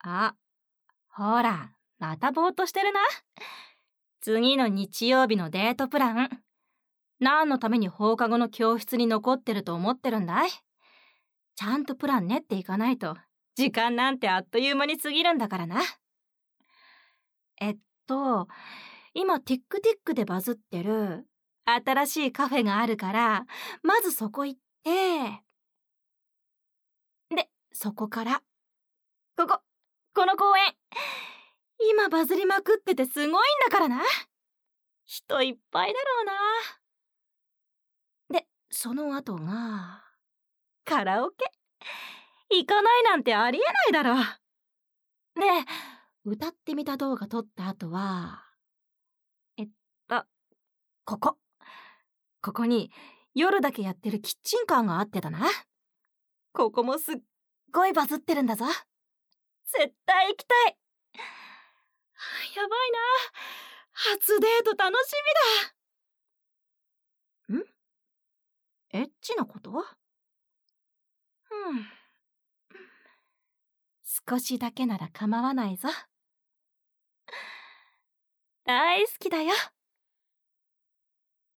あ、ほら、またぼーっとしてるな。次の日曜日のデートプラン。何のために放課後の教室に残ってると思ってるんだい？ちゃんとプラン練っていかないと、時間なんてあっという間に過ぎるんだからな。えっと、今 TikTok でバズってる新しいカフェがあるから、まずそこ行って、で、そこから、この公園。今バズりまくっててすごいんだからな。人いっぱいだろうな。で、その後が、カラオケ。行かないなんてありえないだろ。で、歌ってみた動画撮った後は、えっと、ここ。ここに夜だけやってるキッチンカーがあってだな。ここもすっごいバズってるんだぞ。絶対行きたい。やばいな。初デート楽しみだ。エッチなこと？少しだけなら構わないぞ。大好きだよ。